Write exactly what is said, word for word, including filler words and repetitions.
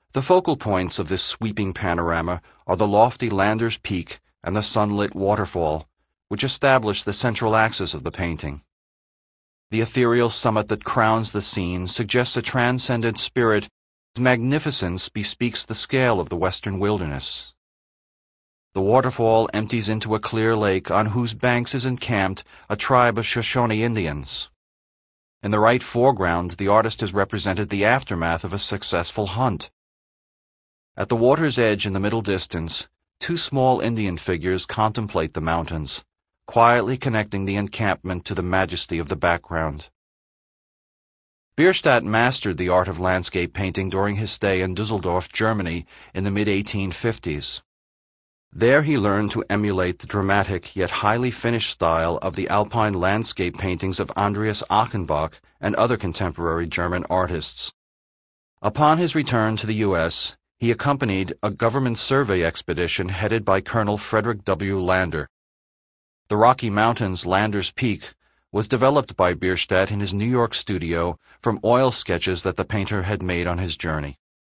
The focal points of this sweeping panorama are the lofty Landers Peak and the sunlit waterfall, which establish the central axis of the painting. The ethereal summit that crowns the scene suggests a transcendent spirit whose magnificence bespeaks the scale of the western wilderness. The waterfall empties into a clear lake on whose banks is encamped a tribe of Shoshone Indians. In the right foreground, the artist has represented the aftermath of a successful hunt. At the water's edge in the middle distance, two small Indian figures contemplate the mountains, quietly connecting the encampment to the majesty of the background. Bierstadt mastered the art of landscape painting during his stay in Dusseldorf, Germany, in the mid eighteen fifties. There he learned to emulate the dramatic yet highly finished style of the alpine landscape paintings of Andreas Achenbach and other contemporary German artists. Upon his return to the U S, he accompanied a government survey expedition headed by Colonel Frederick W. Lander. The Rocky Mountains' Landers Peak was developed by Bierstadt in his New York studio from oil sketches that the painter had made on his journey.